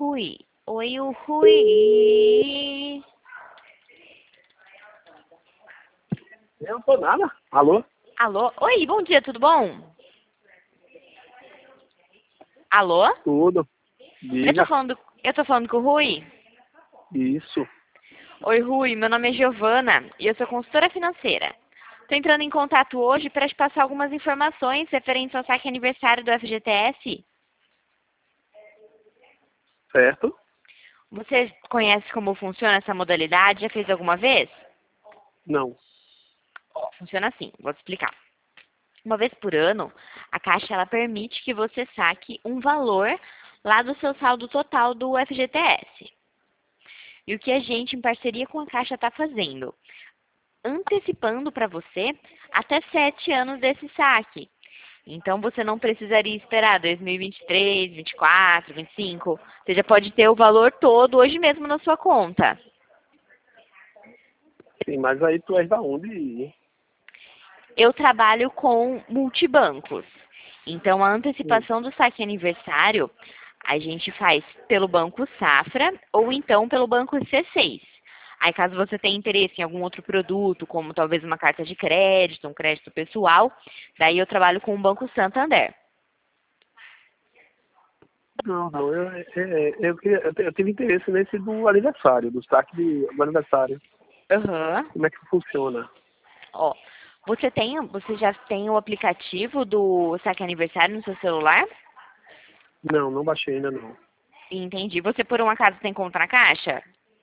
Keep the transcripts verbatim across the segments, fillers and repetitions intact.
Rui. Oi, o Rui. Eu não tô nada. Alô? Alô? Oi, bom dia, tudo bom? Alô? Tudo. Eu tô Diga. falando, eu tô falando com o Rui? Isso. Oi, Rui, meu nome é Giovana e eu sou consultora financeira. Tô entrando em contato hoje para te passar algumas informações referentes ao saque aniversário do F G T S. Certo? Você conhece como funciona essa modalidade? Já fez alguma vez? Não. Ó, funciona assim, vou te explicar. Uma vez por ano, a Caixa ela permite que você saque um valor lá do seu saldo total do F G T S. E o que a gente, em parceria com a Caixa, está fazendo? Antecipando para você até sete anos desse saque. Então, você não precisaria esperar dois mil e vinte e três, vinte e quatro, vinte e cinco. Você já pode ter o valor todo hoje mesmo na sua conta. Sim, mas aí tu és da onde? Eu trabalho com multibancos. Então, a Hum. antecipação do saque aniversário, a gente faz pelo Banco Safra ou então pelo Banco C seis. Aí, caso você tenha interesse em algum outro produto, como talvez uma carta de crédito, um crédito pessoal, daí eu trabalho com o Banco Santander. Não, não. Eu, é, é, eu, queria- eu, te- eu tive interesse nesse do aniversário, do saque de, do aniversário. Aham. Como é que funciona? Ó, você tem, você já tem o aplicativo do saque aniversário no seu celular? Não, não baixei ainda não. Entendi. Você, por um acaso, tem conta na Caixa?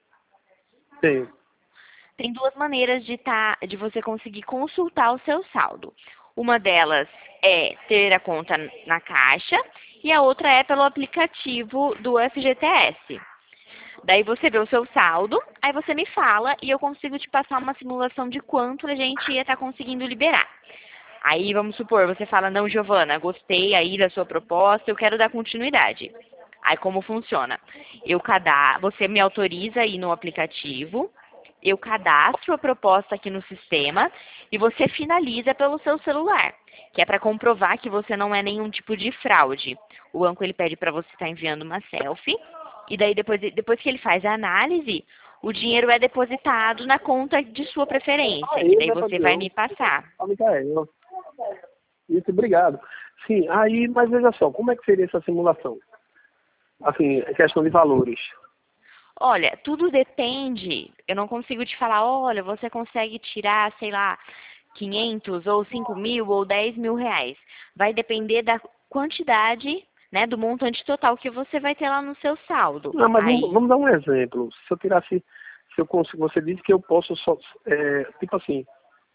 Tem. Tem duas maneiras de, tá, de você conseguir consultar o seu saldo. Uma delas é ter a conta na Caixa e a outra é pelo aplicativo do F G T S. Daí você vê o seu saldo, aí você me fala e eu consigo te passar uma simulação de quanto a gente ia estar conseguindo liberar. Aí vamos supor, você fala, não, Giovana, gostei aí da sua proposta, eu quero dar continuidade. Aí como funciona? Eu cadastro, você me autoriza aí no aplicativo, eu cadastro a proposta aqui no sistema e você finaliza pelo seu celular, que é para comprovar que você não é nenhum tipo de fraude. O banco ele pede para você estar enviando uma selfie e daí depois, depois que ele faz a análise, o dinheiro é depositado na conta de sua preferência, que Aí, daí meu você vai patrão. me passar. Ó, Micael. Isso, obrigado. Sim, aí, mas veja só, como é que seria essa simulação? Assim, questão de valores. Olha, tudo depende. Eu não consigo te falar, olha, você consegue tirar, sei lá, quinhentos ou cinco mil ou dez mil reais. Vai depender da quantidade, né, do montante total que você vai ter lá no seu saldo. Não, mas vamos, Aí, vamos dar um exemplo. Se eu tirasse, se eu consigo, você disse que eu posso só, é, tipo assim,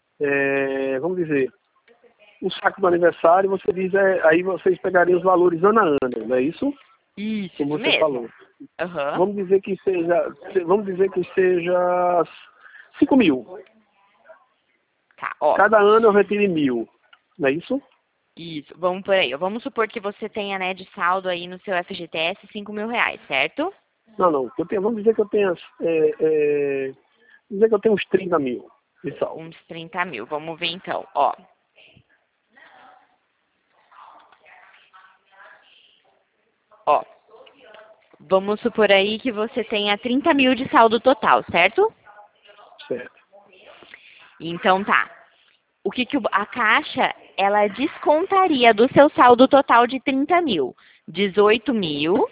é, vamos dizer, o saco do aniversário, você diz, é, aí vocês pegariam os valores ano a ano, não é isso? isso, Como isso você mesmo. falou. Aham. Vamos dizer que seja, se- vamos dizer que seja cinco mil. Tá, ó. Cada ano eu retire mil, não é isso? Isso, vamos por aí. Vamos supor que você tenha, né, de saldo aí no seu F G T S cinco mil reais, certo? Não, não. Eu tenho, vamos dizer que eu tenho, é, é, vamos dizer que eu tenho uns trinta mil de saldo. Uns trinta mil. Vamos ver então, ó. Ó, vamos supor aí que você tenha trinta mil de saldo total, certo? Certo. Então tá. O que, que o- a Caixa, ela descontaria do seu saldo total de trinta mil? dezoito mil,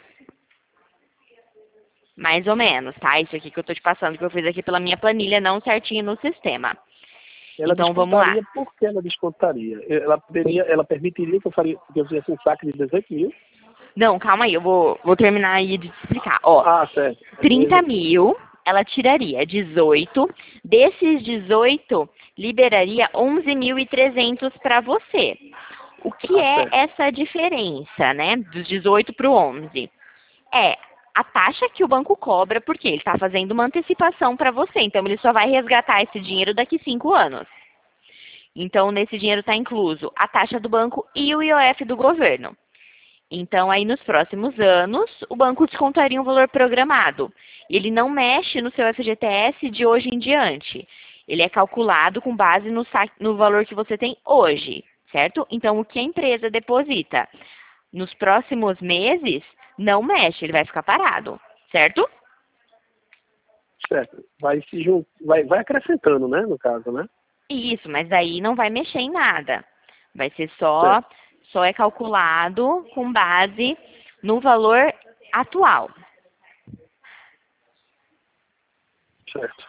mais ou menos, tá? Isso aqui que eu tô te passando, que eu fiz aqui pela minha planilha, não certinho no sistema. Ela Então vamos lá. descontaria, por que ela descontaria? Ela, poderia, ela permitiria que eu, faria, que eu fizesse um saque de dezoito mil? Não, calma aí, eu vou, vou terminar aí de te explicar. Ó, Ah, certo. trinta mil, ela tiraria dezoito. Desses dezoito, liberaria onze mil e trezentos para você. O que Ah, é certo. essa diferença, né? Dos dezoito para o onze? É a taxa que o banco cobra, porque ele está fazendo uma antecipação para você. Então, ele só vai resgatar esse dinheiro daqui cinco anos. Então, nesse dinheiro está incluso a taxa do banco e o I O F do governo. Então, aí nos próximos anos, o banco descontaria um valor programado. Ele não mexe no seu F G T S de hoje em diante. Ele é calculado com base no, no valor que você tem hoje, certo? Então, o que a empresa deposita nos próximos meses não mexe, ele vai ficar parado, certo? Certo. Vai se jun... vai, vai acrescentando, né, no caso, né? Isso, mas daí não vai mexer em nada. Vai ser só, Certo. só é calculado com base no valor atual. Certo.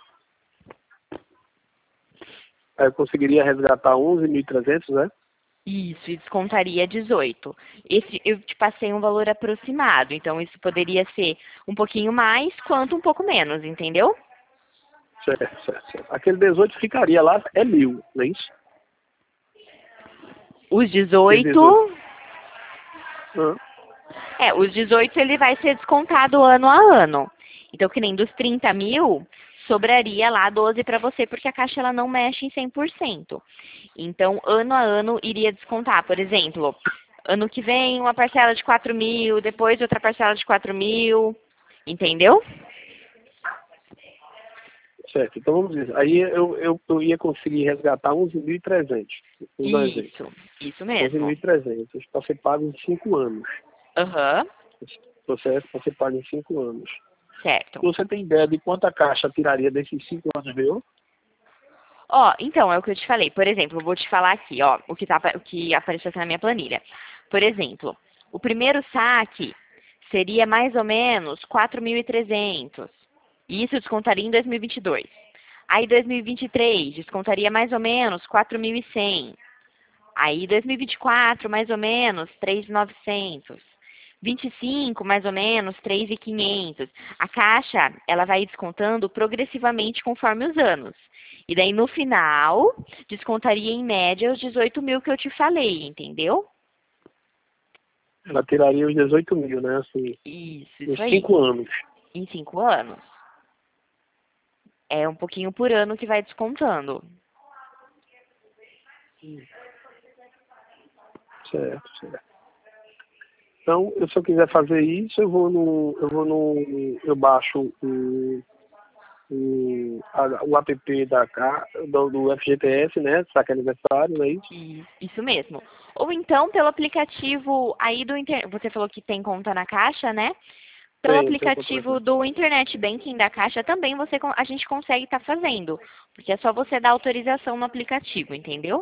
Aí eu conseguiria resgatar onze mil e trezentos, né? Isso, e descontaria dezoito. Esse, eu te passei um valor aproximado, então isso poderia ser um pouquinho mais quanto um pouco menos, entendeu? Certo, certo, certo. Aquele dezoito ficaria lá, é mil, não é isso? Os Aquele dezoito, dezoito. Ah, é, os dezoito ele vai ser descontado ano a ano. Então, que nem dos trinta mil, sobraria lá doze para você, porque a Caixa ela não mexe em cem por cento. Então, ano a ano iria descontar. Por exemplo, ano que vem uma parcela de quatro mil, depois outra parcela de quatro mil, entendeu? certo. Então vamos dizer, aí eu, eu, eu ia conseguir resgatar onze mil e trezentos. Vamos dar um exemplo. Isso, isso onze mil mesmo. e trezentos para ser pago em cinco anos. Aham, O processo para ser pago em cinco anos. certo. Você tem ideia de quanta Caixa tiraria desses cinco anos meu? Ó, então, é o que eu te falei. Por exemplo, eu vou te falar aqui, ó, o que, tá, o que apareceu aqui na minha planilha. Por exemplo, o primeiro saque seria mais ou menos quatro mil e trezentos. E isso descontaria em dois mil e vinte e dois. Aí dois mil e vinte e três descontaria mais ou menos quatro mil e cem. Aí dois mil e vinte e quatro mais ou menos três mil e novecentos. vinte e cinco mais ou menos três mil e quinhentos. A Caixa, ela vai descontando progressivamente conforme os anos. E daí no final, descontaria em média os dezoito mil que eu te falei, entendeu? Ela tiraria os dezoito mil, né? Assim, Isso, nos isso aí. cinco anos. Em cinco anos. É um pouquinho por ano que vai descontando. Certo, certo. Então, eu, se eu quiser fazer isso, eu vou no. Eu vou no. Eu baixo o, o, a, o app da, Ca- do, do F G T S, né? Saque aniversário, não é isso? Isso, isso mesmo. Ou então pelo aplicativo aí do internet. Você falou que tem conta na Caixa, né? Pelo Tenho, tenho conta na aplicativo conta. do Internet Banking da Caixa também você, con- a gente consegue estar fazendo. Porque é só você dar autorização no aplicativo, entendeu?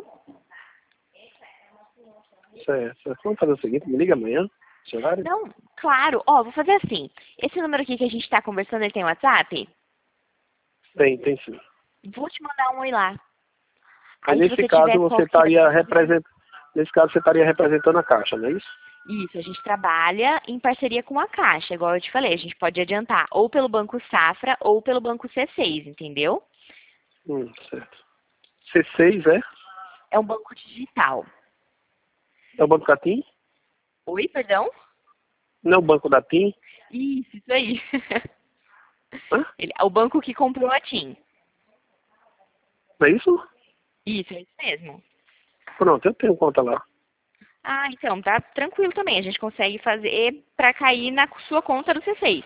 Certo, certo. Vamos fazer o seguinte, me liga amanhã, esse horário? Não, claro. Ó, vou fazer assim. Esse número aqui que a gente está conversando, ele tem WhatsApp? Tem, tem sim. Vou te mandar um oi lá. Mas Aí se nesse você caso tiver você qualquer estaria dúvida. representando. Nesse caso você estaria representando a Caixa, não é isso? Isso, a gente trabalha em parceria com a Caixa, igual eu te falei. A gente pode adiantar ou pelo Banco Safra ou pelo Banco C seis, entendeu? Hum, certo. C seis é? É um banco digital. É o Banco da TIM? Oi, perdão? Não é o Banco da TIM? Isso, isso aí. Hã? Ele, é o banco que comprou a TIM. Não é isso? Isso, é isso mesmo. Pronto, eu tenho conta lá. Ah, então, tá tranquilo também. A gente consegue fazer para cair na sua conta do C seis.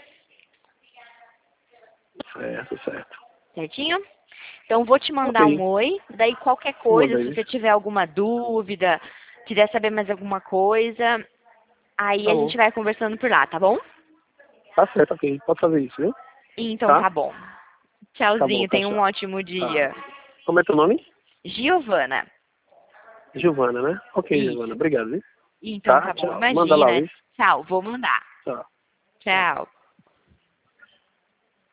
Certo, certo. Certinho? Então, vou te mandar um Ok, oi. Daí, qualquer coisa, manda se você isso. tiver alguma dúvida, quiser saber mais alguma coisa, aí Tá a bom. gente vai conversando por lá, tá bom? Tá certo, ok. Pode fazer isso, viu? Então, Tá? tá bom. Tá bom, Tchauzinho, tá tenha um certo. ótimo Tá. dia. Como é teu nome? Giovana. Giovana, né? Ok, Giovana. Isso. Obrigado, viu? Então, Tá? tá bom. Tchau. Manda lá, Imagina. viu? Tchau, vou mandar. Tchau. Tchau. Tchau.